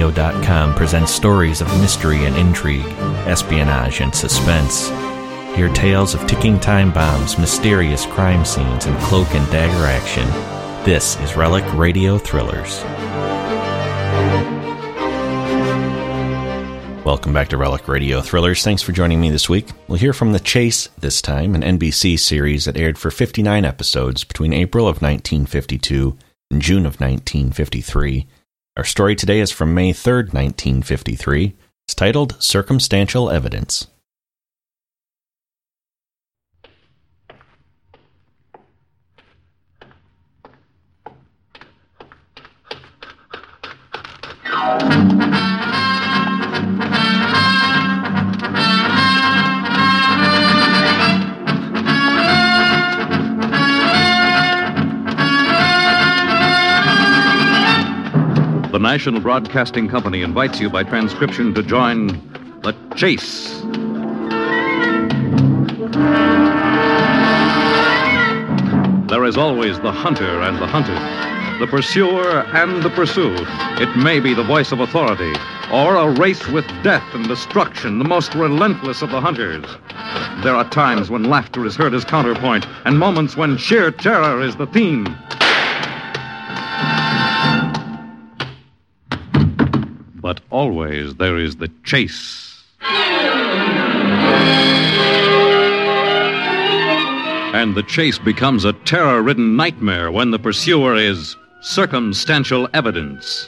RelicRadio.com presents stories of mystery and intrigue, espionage and suspense. Hear tales of ticking time bombs, mysterious crime scenes, and cloak and dagger action. This is Relic Radio Thrillers. Welcome back to Relic Radio Thrillers. Thanks for joining me this week. We'll hear from The Chase this time, an NBC series that aired for 59 episodes between April of 1952 and June of 1953. Our story today is from May 3rd, 1953. It's titled Circumstantial Evidence. The National Broadcasting Company invites you by transcription to join The Chase. There is always the hunter and the hunted, the pursuer and the pursued. It may be the voice of authority, or a race with death and destruction, the most relentless of the hunters. There are times when laughter is heard as counterpoint, and moments when sheer terror is the theme. But always there is the chase. And the chase becomes a terror-ridden nightmare when the pursuer is circumstantial evidence.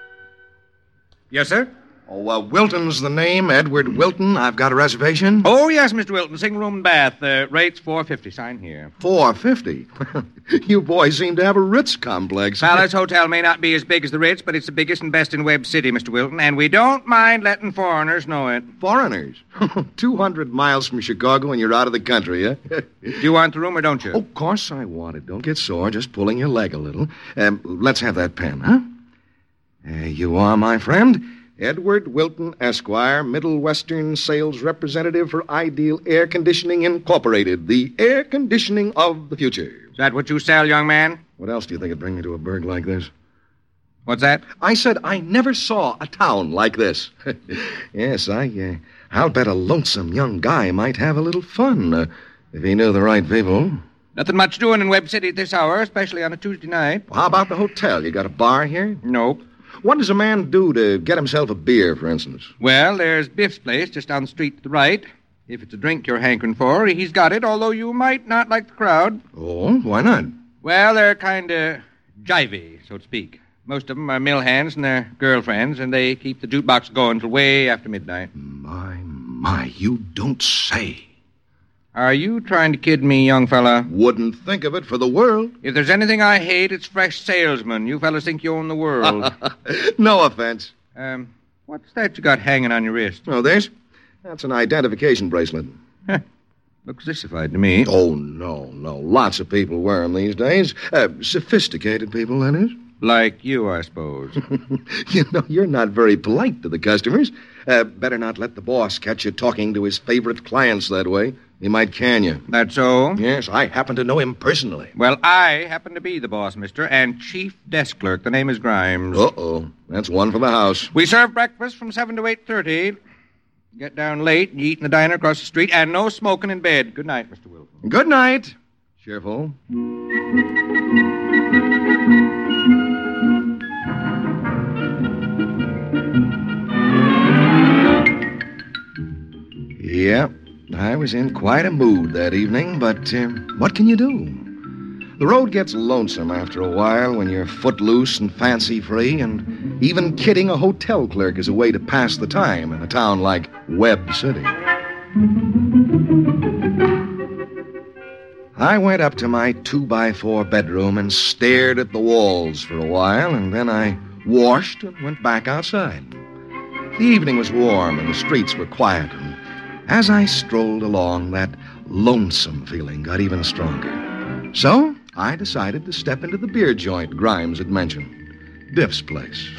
Yes, sir? Oh, Wilton's the name, Edward Wilton. I've got a reservation. Oh, yes, Mr. Wilton. Single room and bath. Rates $4.50. Sign here. $4.50? You boys seem to have a Ritz complex. Palace Hotel may not be as big as the Ritz, but it's the biggest and best in Webb City, Mr. Wilton, and we don't mind letting foreigners know it. Foreigners? 200 miles from Chicago and you're out of the country, huh? Do you want the room or don't you? Oh, of course I want it. Don't get sore, just pulling your leg a little. Let's have that pen, huh? There you are, my friend. Edward Wilton, Esquire, Middle Western Sales Representative for Ideal Air Conditioning Incorporated, the air conditioning of the future. Is that what you sell, young man? What else do you think would bring me to a burg like this? What's that? I said I never saw a town like this. Yes, I'll bet a lonesome young guy might have a little fun if he knew the right people. Nothing much doing in Webb City at this hour, especially on a Tuesday night. How about the hotel? You got a bar here? Nope. What does a man do to get himself a beer, for instance? Well, there's Biff's place just down the street to the right. If it's a drink you're hankering for, he's got it, although you might not like the crowd. Oh, why not? Well, they're kind of jivey, so to speak. Most of them are mill hands and their girlfriends, and they keep the jukebox going till way after midnight. My, you don't say. Are you trying to kid me, young fella? Wouldn't think of it for the world. If there's anything I hate, it's fresh salesmen. You fellas think you own the world. No offense. What's that you got hanging on your wrist? Oh, this? That's an identification bracelet. Looks sissified to me. Oh, no. Lots of people wear them these days. Sophisticated people, that is. Like you, I suppose. You know, you're not very polite to the customers. Better not let the boss catch you talking to his favorite clients that way. He might can you. That's so? Yes, I happen to know him personally. Well, I happen to be the boss, mister, and chief desk clerk. The name is Grimes. Uh-oh. That's one for the house. We serve breakfast from 7 to 8:30. Get down late and you eat in the diner across the street, and no smoking in bed. Good night, Mr. Wilton. Good night. Cheerful. Yeah, I was in quite a mood that evening, but what can you do? The road gets lonesome after a while when you're footloose and fancy-free, and even kidding a hotel clerk is a way to pass the time in a town like Webb City. I went up to my 2x4 bedroom and stared at the walls for a while, and then I washed and went back outside. The evening was warm and the streets were quiet, and as I strolled along, that lonesome feeling got even stronger. So I decided to step into the beer joint Grimes had mentioned, Biff's place.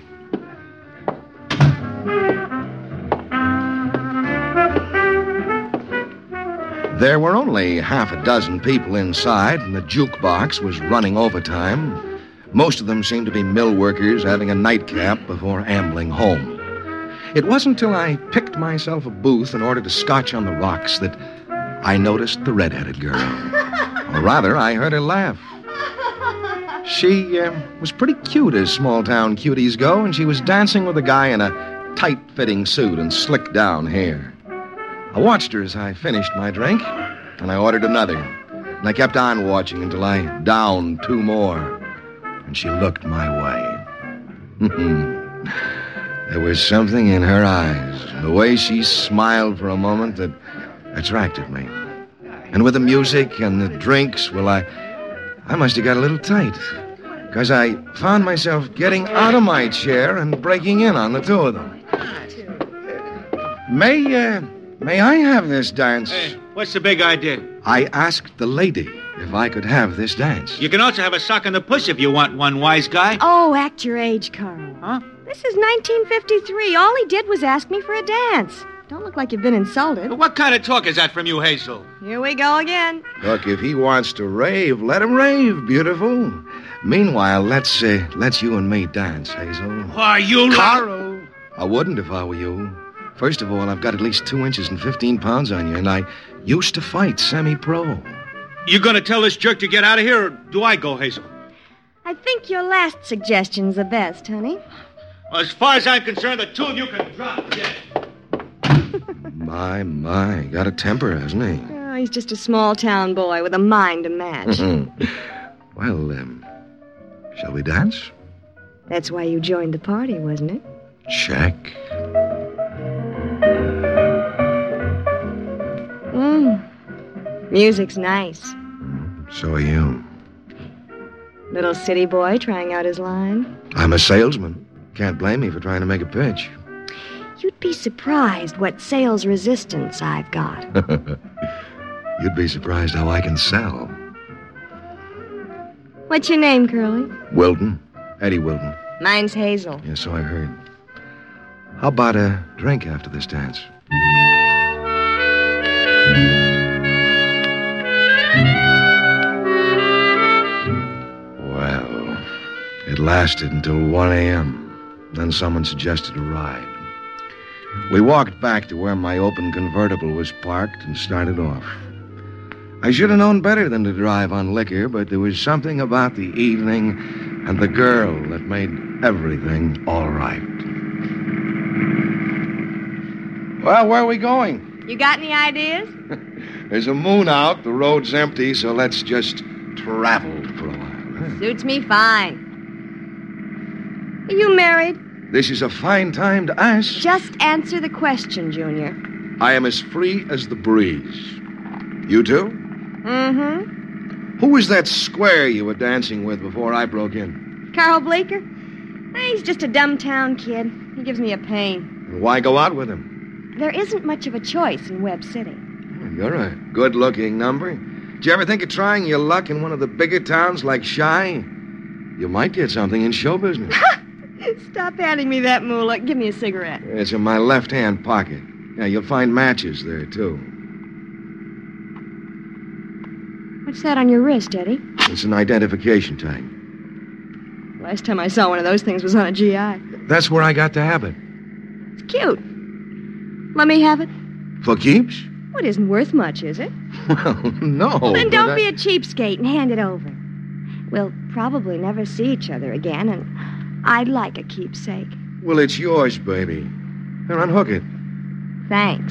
There were only half a dozen people inside, and the jukebox was running overtime. Most of them seemed to be mill workers having a nightcap before ambling home. It wasn't till I picked myself a booth and ordered a scotch on the rocks that I noticed the red-headed girl. Or rather, I heard her laugh. She was pretty cute as small-town cuties go, and she was dancing with a guy in a tight-fitting suit and slicked-down hair. I watched her as I finished my drink, and I ordered another. And I kept on watching until I downed 2 more. And she looked my way. There was something in her eyes, the way she smiled for a moment, that attracted me. And with the music and the drinks, well, I must have got a little tight, because I found myself getting out of my chair and breaking in on the 2 of them. May I have this dance? Hey, what's the big idea? I asked the lady if I could have this dance. You can also have a sock in the puss if you want one, wise guy. Oh, act your age, Carl. Huh? This is 1953. All he did was ask me for a dance. Don't look like you've been insulted. What kind of talk is that from you, Hazel? Here we go again. Look, if he wants to rave, let him rave, beautiful. Meanwhile, let's you and me dance, Hazel. Why, you... Carl! I wouldn't if I were you. First of all, I've got at least 2 inches and 15 pounds on you, and I used to fight semi-pro. You gonna tell this jerk to get out of here, or do I go, Hazel? I think your last suggestion's the best, honey. Well, as far as I'm concerned, the 2 of you can drop dead. My, got a temper, hasn't he? Oh, he's just a small-town boy with a mind to match. Well, shall we dance? That's why you joined the party, wasn't it? Check. Music's nice. So are you. Little city boy trying out his line. I'm a salesman. Can't blame me for trying to make a pitch. You'd be surprised what sales resistance I've got. You'd be surprised how I can sell. What's your name, Curly? Wilton. Eddie Wilton. Mine's Hazel. Yeah, so I heard. How about a drink after this dance? Well, it lasted until 1 a.m. Then someone suggested a ride. We walked back to where my open convertible was parked and started off. I should have known better than to drive on liquor, but there was something about the evening and the girl that made everything all right. Well, where are we going? You got any ideas? There's a moon out, the road's empty, so let's just travel for a while. Suits me fine. Are you married? This is a fine time to ask. Just answer the question, Junior. I am as free as the breeze. You too? Mm-hmm. Who was that square you were dancing with before I broke in? Carl Bleeker? He's just a dumb town kid. He gives me a pain. Why go out with him? There isn't much of a choice in Webb City. You're a good-looking number. Did you ever think of trying your luck in one of the bigger towns like Chi? You might get something in show business. Stop handing me that moolah. Give me a cigarette. It's in my left-hand pocket. Yeah, you'll find matches there, too. What's that on your wrist, Eddie? It's an identification tag. Last time I saw one of those things was on a GI. That's where I got the habit. It's cute. Let me have it. For keeps? Well, it isn't worth much, is it? Well, no. Well, then don't but be a cheapskate and hand it over. We'll probably never see each other again, and I'd like a keepsake. Well, it's yours, baby. Here, unhook it. Thanks.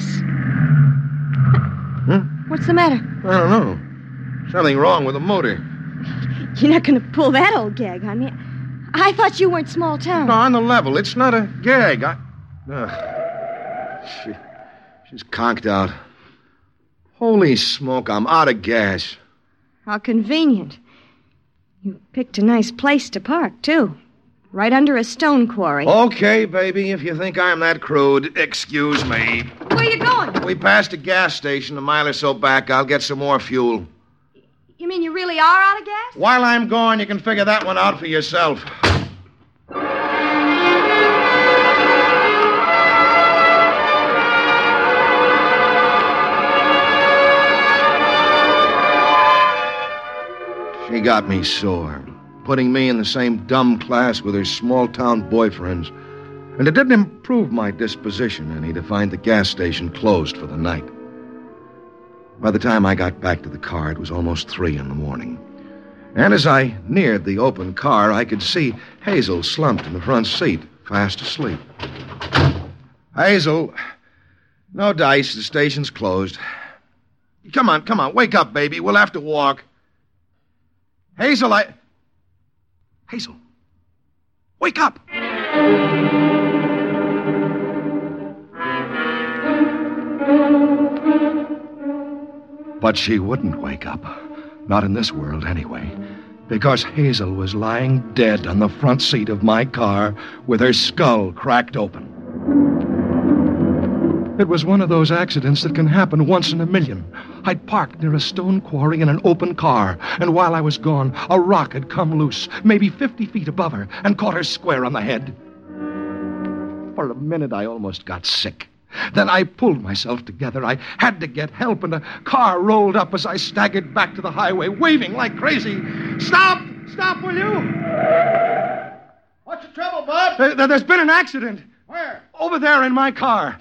Huh? What's the matter? I don't know. Something wrong with the motor. You're not going to pull that old gag on me. I thought you weren't small town. No, on the level. It's not a gag. She's conked out. Holy smoke, I'm out of gas. How convenient. You picked a nice place to park, too. Right under a stone quarry. Okay, baby, if you think I'm that crude, excuse me. Where are you going? We passed a gas station a mile or so back. I'll get some more fuel. You mean you really are out of gas? While I'm gone, you can figure that one out for yourself. She got me sore. putting me in the same dumb class with her small-town boyfriends. And it didn't improve my disposition any to find the gas station closed for the night. By the time I got back to the car, it was almost 3 a.m. And as I neared the open car, I could see Hazel slumped in the front seat, fast asleep. Hazel, no dice. The station's closed. Come on. Wake up, baby. We'll have to walk. Hazel, Hazel, wake up. But she wouldn't wake up. Not in this world, anyway. Because Hazel was lying dead on the front seat of my car with her skull cracked open. It was one of those accidents that can happen once in a million. I'd parked near a stone quarry in an open car, and while I was gone, a rock had come loose, maybe 50 feet above her, and caught her square on the head. For a minute, I almost got sick. Then I pulled myself together. I had to get help, and a car rolled up as I staggered back to the highway, waving like crazy. Stop! Stop, will you? What's the trouble, Bud? There's been an accident. Where? Over there in my car.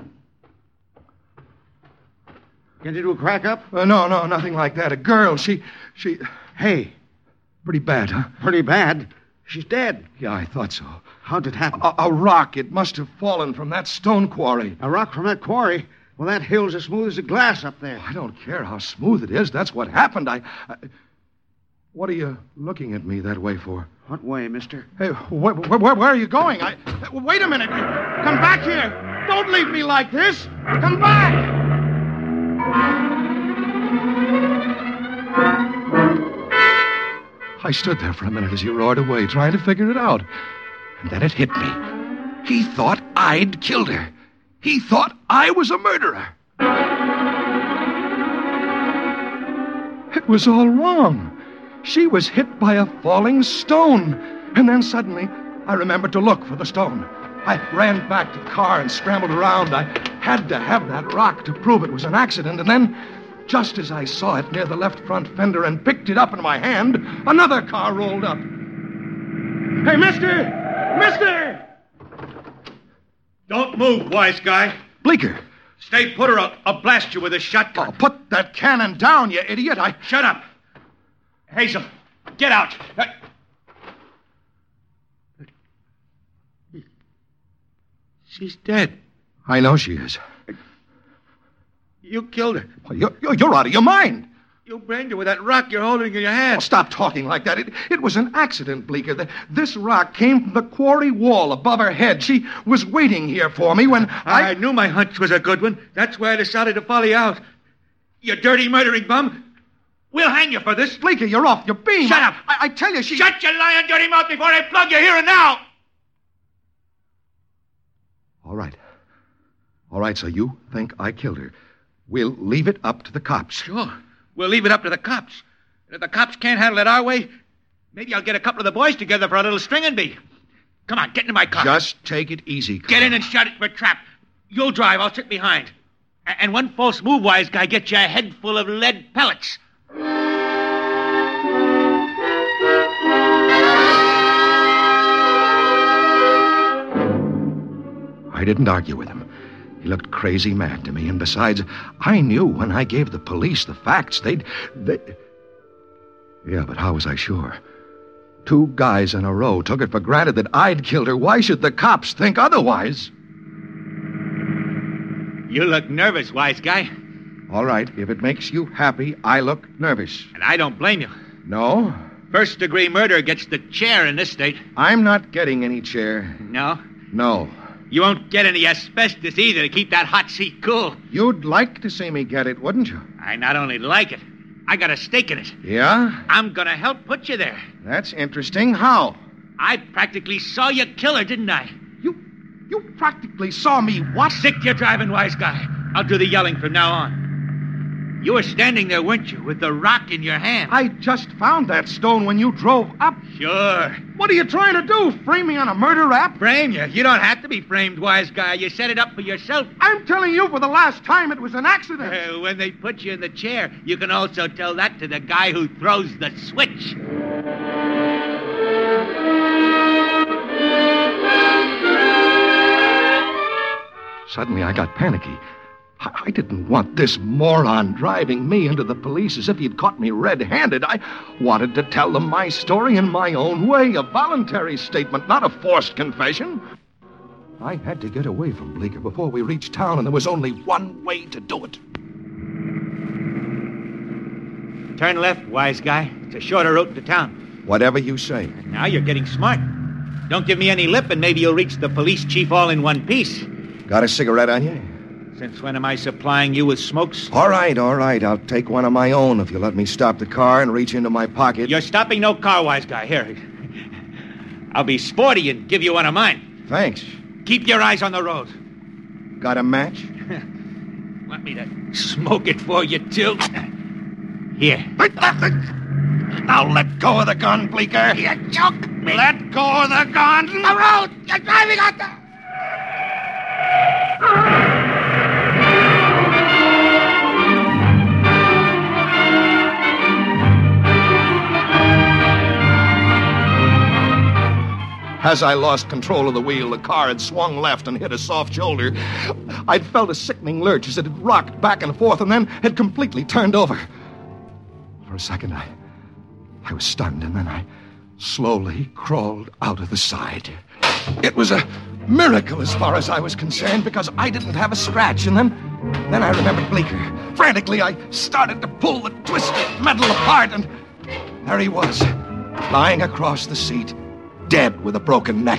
Get into a crack up? No, nothing like that. A girl, she... Hey. Pretty bad, huh? Pretty bad. She's dead. Yeah, I thought so. How'd it happen? A rock. It must have fallen from that stone quarry. A rock from that quarry? Well, that hill's as smooth as a glass up there. I don't care how smooth it is. That's what happened. What are you looking at me that way for? What way, mister? Hey, where are you going? Wait a minute. Come back here. Don't leave me like this. Come back. I stood there for a minute as he roared away, trying to figure it out. And then it hit me. He thought I'd killed her. He thought I was a murderer. It was all wrong. She was hit by a falling stone. And then suddenly, I remembered to look for the stone. I ran back to the car and scrambled around. I had to have that rock to prove it was an accident. And then, just as I saw it near the left front fender and picked it up in my hand, another car rolled up. Hey, mister! Mister! Don't move, wise guy. Bleeker. Stay put or I'll blast you with a shotgun. Oh, put that cannon down, you idiot. Shut up. Hazel, get out. She's dead. I know she is. You killed her. You're out of your mind. You brained her with that rock you're holding in your hand. Oh, stop talking like that. It was an accident, Bleeker. This rock came from the quarry wall above her head. She was waiting here for me when I knew my hunch was a good one. That's why I decided to follow you out. You dirty murdering bum. We'll hang you for this. Bleeker, you're off your beam. Shut up. I tell you, she... Shut your lying dirty mouth before I plug you here and now. All right, so you think I killed her. We'll leave it up to the cops. Sure. We'll leave it up to the cops. And if the cops can't handle it our way, maybe I'll get a couple of the boys together for a little string and bee. Come on, get into my car. Just take it easy, Carl. Get in and shut it for a trap. You'll drive, I'll sit behind. And one false move, wise guy, gets you a head full of lead pellets. I didn't argue with him. He looked crazy mad to me, and besides, I knew when I gave the police the facts, they'd... Yeah, but how was I sure? 2 guys in a row took it for granted that I'd killed her. Why should the cops think otherwise? You look nervous, wise guy. All right, if it makes you happy, I look nervous. And I don't blame you. No? First-degree murder gets the chair in this state. I'm not getting any chair. No? No. You won't get any asbestos either to keep that hot seat cool. You'd like to see me get it, wouldn't you? I not only like it, I got a stake in it. Yeah? I'm gonna help put you there. That's interesting. How? I practically saw you kill her, didn't I? You practically saw me what? Sick you're driving, wise guy. I'll do the yelling from now on. You were standing there, weren't you, with the rock in your hand? I just found that stone when you drove up. Sure. What are you trying to do? Frame me on a murder rap? Frame you? You don't have to be framed, wise guy. You set it up for yourself. I'm telling you for the last time it was an accident. When they put you in the chair, you can also tell that to the guy who throws the switch. Suddenly, I got panicky. I didn't want this moron driving me into the police as if he'd caught me red-handed. I wanted to tell them my story in my own way, a voluntary statement, not a forced confession. I had to get away from Bleecker before we reached town, and there was only one way to do it. Turn left, wise guy. It's a shorter route to town. Whatever you say. Now you're getting smart. Don't give me any lip, and maybe you'll reach the police chief all in one piece. Got a cigarette on you? Since when am I supplying you with smokes? All right. I'll take one of my own if you let me stop the car and reach into my pocket. You're stopping no car, wise guy. Here. I'll be sporty and give you one of mine. Thanks. Keep your eyes on the road. Got a match? Want me to smoke it for you, too? Here. Now let go of the gun, Bleecker. You joke me. Let go of the gun. The road! You're driving on the... As I lost control of the wheel, the car had swung left and hit a soft shoulder. I'd felt a sickening lurch as it had rocked back and forth and then had completely turned over. For a second, I was stunned, and then I slowly crawled out of the side. It was a miracle as far as I was concerned, because I didn't have a scratch, and then I remembered Bleecker. Frantically, I started to pull the twisted metal apart, and there he was, lying across the seat, dead with a broken neck.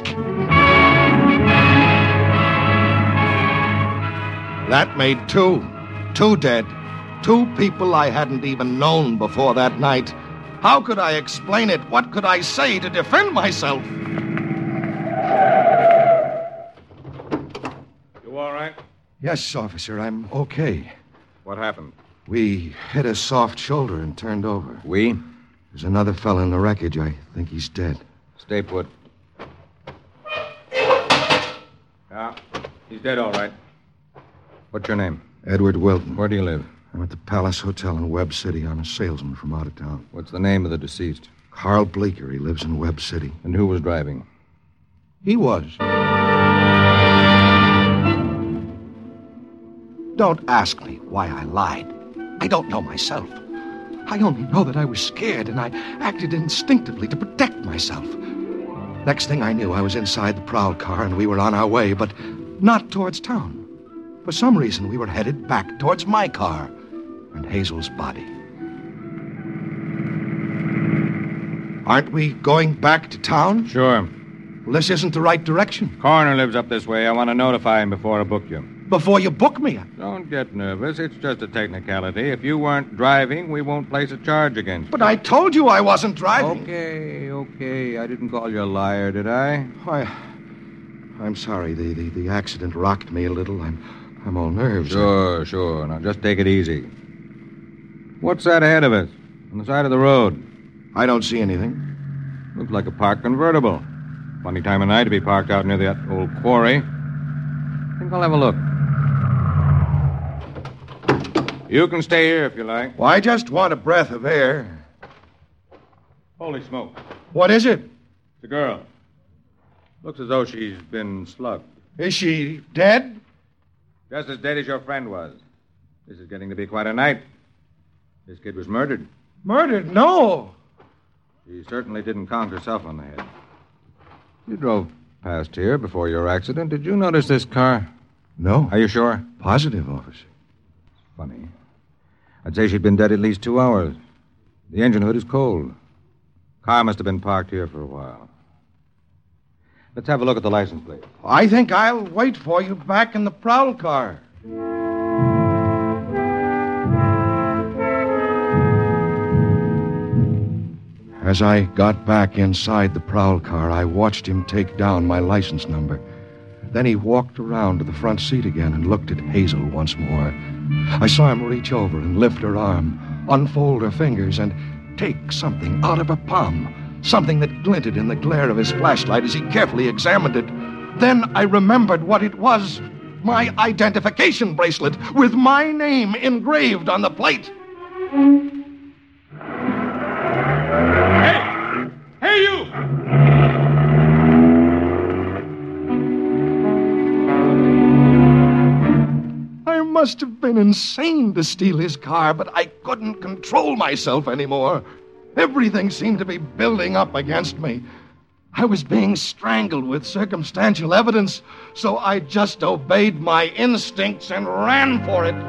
That made two dead. Two people I hadn't even known before that night. How could I explain it? What could I say to defend myself? You all right? Yes, officer, I'm okay. What happened? We hit a soft shoulder and turned over. We? There's another fella in the wreckage. I think he's dead. Stay put. Yeah, he's dead, all right. What's your name? Edward Wilton. Where do you live? I'm at the Palace Hotel in Webb City. I'm a salesman from out of town. What's the name of the deceased? Carl Bleecker. He lives in Webb City. And who was driving? He was. Don't ask me why I lied. I don't know myself. I only know that I was scared, and I acted instinctively to protect myself. Next thing I knew, I was inside the prowl car, and we were on our way, but not towards town. For some reason, we were headed back towards my car and Hazel's body. Aren't we going back to town? Sure. Well, this isn't the right direction. Coroner lives up this way. I want to notify him before I book you. Before you book me? Don't get nervous. It's just a technicality. If you weren't driving, we won't place a charge against you. But I told you I wasn't driving. Okay. I didn't call you a liar, did I? Why, I'm sorry. The accident rocked me a little. I'm all nerves. Sure. Now, just take it easy. What's that ahead of us? On the side of the road? I don't see anything. Looks like a parked convertible. Funny time of night to be parked out near that old quarry. I think I'll have a look. You can stay here if you like. Well, I just want a breath of air. Holy smoke. What is it? It's a girl. Looks as though she's been slugged. Is she dead? Just as dead as your friend was. This is getting to be quite a night. This kid was murdered. Murdered? No. She certainly didn't conk herself on the head. You drove past here before your accident. Did you notice this car? No. Are you sure? Positive, officer. Funny. I'd say she'd been dead at least 2 hours. The engine hood is cold. Car must have been parked here for a while. Let's have a look at the license plate. I think I'll wait for you back in the prowl car. As I got back inside the prowl car, I watched him take down my license number. Then he walked around to the front seat again and looked at Hazel once more. I saw him reach over and lift her arm, unfold her fingers, and take something out of her palm, something that glinted in the glare of his flashlight as he carefully examined it. Then I remembered what it was, my identification bracelet with my name engraved on the plate. Hey, you! I must have been insane to steal his car, but I couldn't control myself anymore. Everything seemed to be building up against me. I was being strangled with circumstantial evidence, so I just obeyed my instincts and ran for it.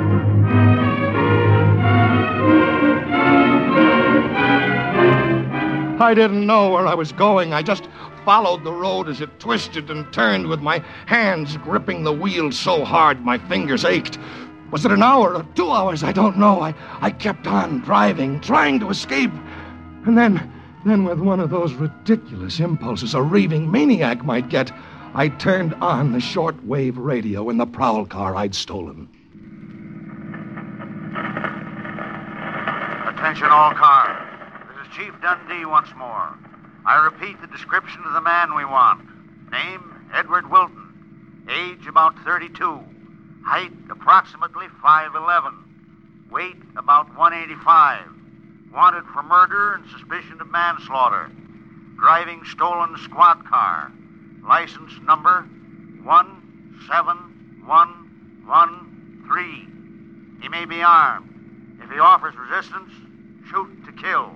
I didn't know where I was going. I just followed the road as it twisted and turned with my hands gripping the wheel so hard my fingers ached. Was it an hour or 2 hours? I don't know. I kept on driving, trying to escape. And then with one of those ridiculous impulses a raving maniac might get, I turned on the shortwave radio in the prowl car I'd stolen. Attention all cars. This is Chief Dundee once more. I repeat the description of the man we want. Name, Edward Wilton. Age, about 32. Height, approximately 5'11". Weight, about 185. Wanted for murder and suspicion of manslaughter. Driving stolen squad car. License number 17113. He may be armed. If he offers resistance, shoot to kill.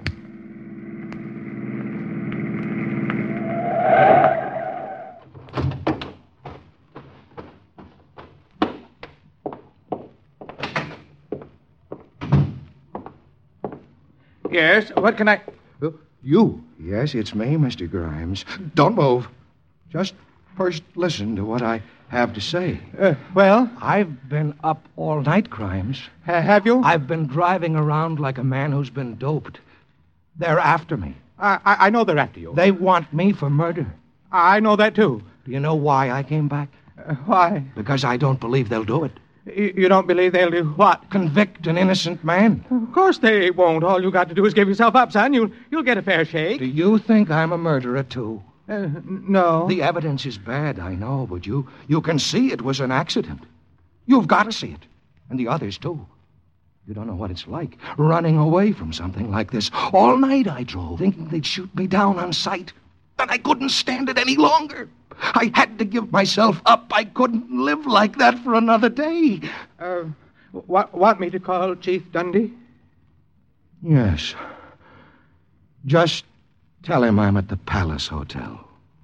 Yes, what can I... You? Yes, it's me, Mr. Grimes. Don't move. Just first listen to what I have to say. Well? I've been up all night, Grimes. Have you? I've been driving around like a man who's been doped. They're after me. I know they're after you. They want me for murder. I know that, too. Do you know why I came back? Why? Because I don't believe they'll do it. You don't believe they'll do what? Convict an innocent man. Of course they won't. All you got to do is give yourself up, son. You'll get a fair shake. Do you think I'm a murderer, too? No. The evidence is bad, I know, but you can see it was an accident. You've got to see it. And the others, too. You don't know what it's like, running away from something like this. All night I drove, thinking they'd shoot me down on sight. And I couldn't stand it any longer. I had to give myself up. I couldn't live like that for another day. Want me to call Chief Dundee? Yes. Just tell him I'm at the Palace Hotel.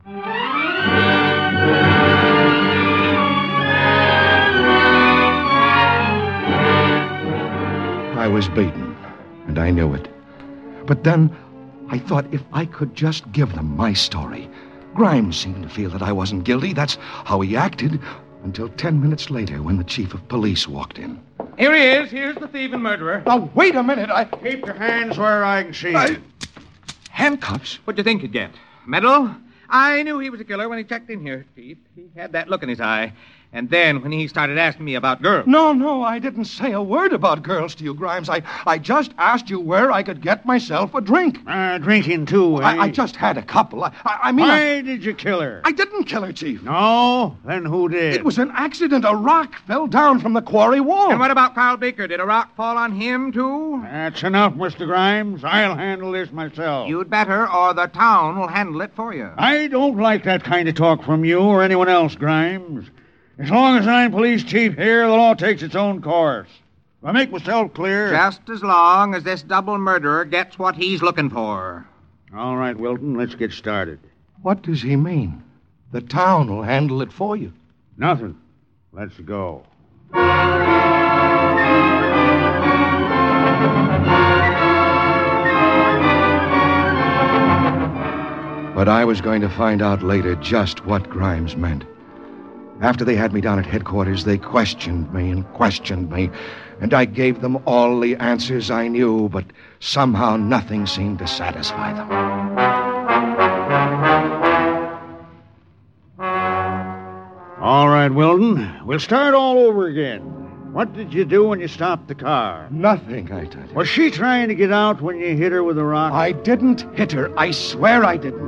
I was beaten, and I knew it. But then I thought if I could just give them my story. Grimes seemed to feel that I wasn't guilty. That's how he acted. Until 10 minutes later when the chief of police walked in. Here he is. Here's the thief and murderer. Now, wait a minute. Keep your hands where I can see you. Handcuffs? What'd you think you'd get? Medal? I knew he was a killer when he checked in here, Chief. He had that look in his eye. And then when he started asking me about girls... No, I didn't say a word about girls to you, Grimes. I just asked you where I could get myself a drink. Drinking, too, eh? I just had a couple. I mean... Why did you kill her? I didn't kill her, Chief. No? Then who did? It was an accident. A rock fell down from the quarry wall. And what about Carl Baker? Did a rock fall on him, too? That's enough, Mr. Grimes. I'll handle this myself. You'd better, or the town will handle it for you. I don't like that kind of talk from you or anyone else, Grimes. As long as I'm police chief here, the law takes its own course. If I make myself clear... Just as long as this double murderer gets what he's looking for. All right, Wilton, let's get started. What does he mean? The town will handle it for you. Nothing. Let's go. But I was going to find out later just what Grimes meant. After they had me down at headquarters, they questioned me, and I gave them all the answers I knew, but somehow nothing seemed to satisfy them. All right, Wilton, we'll start all over again. What did you do when you stopped the car? Nothing, I tell you. Was she trying to get out when you hit her with a rock? I didn't hit her. I swear I didn't.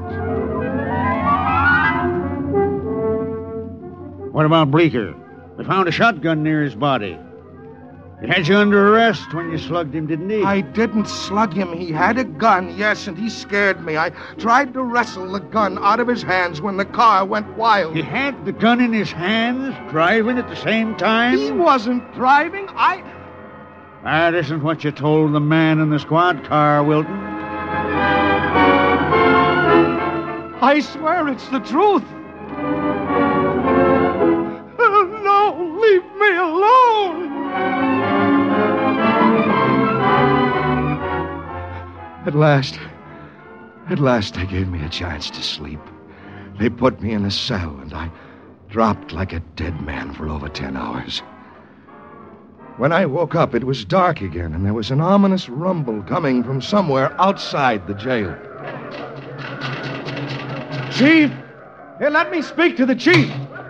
What about Bleeker? We found a shotgun near his body. He had you under arrest when you slugged him, didn't he? I didn't slug him. He had a gun, yes, and he scared me. I tried to wrestle the gun out of his hands when the car went wild. He had the gun in his hands, driving at the same time? He wasn't driving. That isn't what you told the man in the squad car, Wilton. I swear it's the truth. No, leave me alone. At last, they gave me a chance to sleep. They put me in a cell, and I dropped like a dead man for over 10 hours. When I woke up, it was dark again, and there was an ominous rumble coming from somewhere outside the jail. Chief! Here, let me speak to the chief.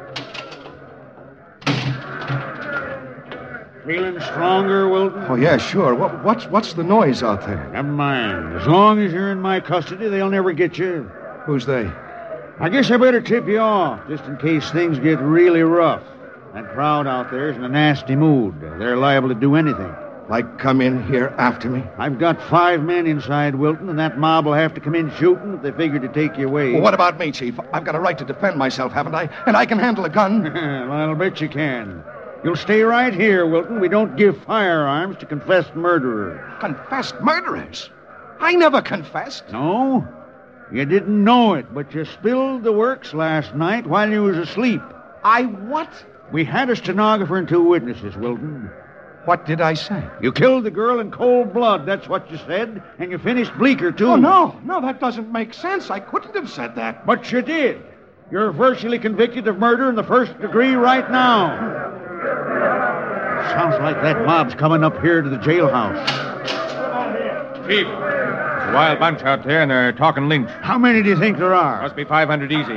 Feeling stronger, Wilton? Oh, yeah, sure. What's the noise out there? Never mind. As long as you're in my custody, they'll never get you. Who's they? I guess I better tip you off, just in case things get really rough. That crowd out there is in a nasty mood. They're liable to do anything. Like come in here after me? I've got 5 men inside, Wilton, and that mob will have to come in shooting if they figure to take you away. Well, what about me, Chief? I've got a right to defend myself, haven't I? And I can handle a gun. Well, I'll bet you can. You'll stay right here, Wilton. We don't give firearms to confessed murderers. Confessed murderers? I never confessed. No? You didn't know it, but you spilled the works last night while you was asleep. I what? We had a stenographer and 2 witnesses, Wilton. What did I say? You killed the girl in cold blood, that's what you said, and you finished Bleecker, too. Oh, no, that doesn't make sense. I couldn't have said that. But you did. You're virtually convicted of murder in the 1st degree right now. Sounds like that mob's coming up here to the jailhouse. Chief, it's a wild bunch out there, and they're talking lynch. How many do you think there are? Must be 500 easy.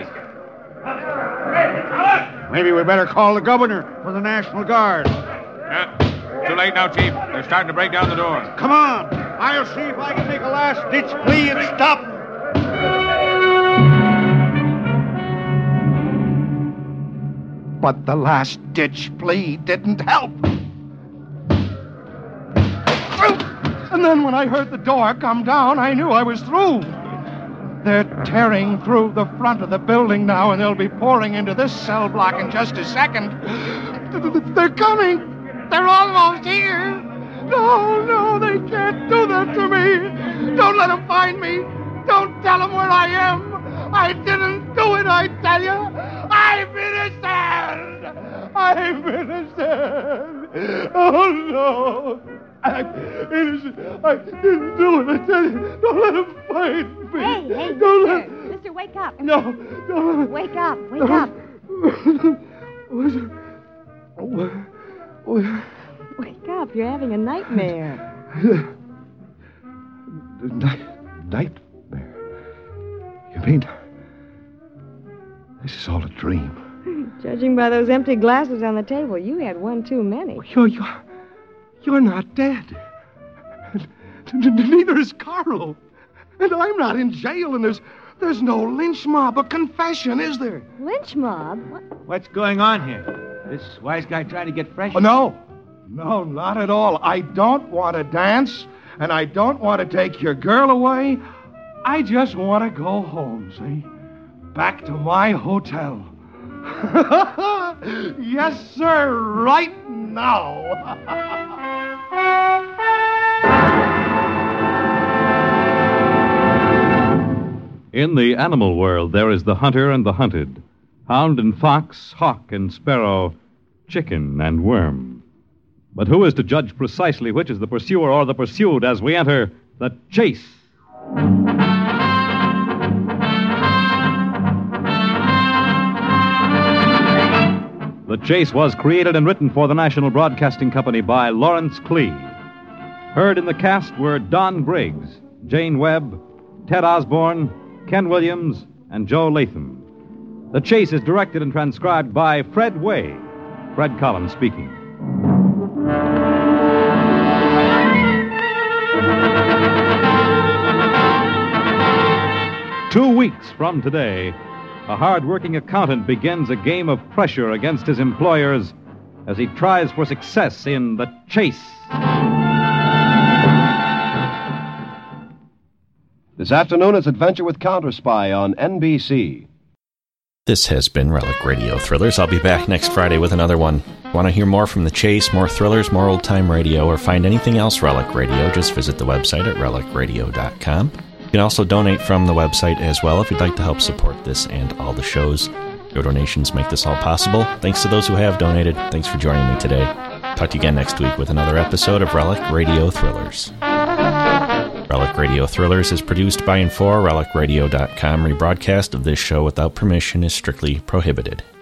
Maybe we better call the governor for the National Guard. Too late now, Chief. They're starting to break down the door. Come on. I'll see if I can make a last-ditch plea and stop them. But the last-ditch plea didn't help. And then when I heard the door come down, I knew I was through. They're tearing through the front of the building now, and they'll be pouring into this cell block in just a second. They're coming. They're almost here. No, they can't do that to me. Don't let them find me. Don't tell them where I am. I didn't do it, I tell you. I'm innocent. I'm innocent. Oh, no. I'm innocent. I didn't do it, I tell you. Don't let them find me. Hey, Mister, wake up. No, don't let Wake up. Wake up. You're having a nightmare. Nightmare? You mean this is all a dream? Judging by those empty glasses on the table, you had one too many. You're not dead. Neither is Carlo. And I'm not in jail, and there's no lynch mob or confession, is there? Lynch mob? What's going on here? This wise guy trying to get fresh? Oh, no, not at all. I don't want to dance, and I don't want to take your girl away. I just want to go home, see? Back to my hotel. Yes, sir, right now. In the animal world, there is the hunter and the hunted, hound and fox, hawk and sparrow, chicken and worm. But who is to judge precisely which is the pursuer or the pursued as we enter the chase? The Chase was created and written for the National Broadcasting Company by Lawrence Klee. Heard in the cast were Don Briggs, Jane Webb, Ted Osborne, Ken Williams, and Joe Latham. The Chase is directed and transcribed by Fred Way. Fred Collins speaking. Two weeks from today, a hard-working accountant begins a game of pressure against his employers as he tries for success in The Chase. This afternoon is Adventure with Counter Spy on NBC. This has been Relic Radio Thrillers. I'll be back next Friday with another one. Want to hear more from The Chase, more thrillers, more old-time radio, or find anything else Relic Radio, just visit the website at relicradio.com. You can also donate from the website as well if you'd like to help support this and all the shows. Your donations make this all possible. Thanks to those who have donated. Thanks for joining me today. Talk to you again next week with another episode of Relic Radio Thrillers. Relic Radio Thrillers is produced by and for relicradio.com. Rebroadcast of this show without permission is strictly prohibited.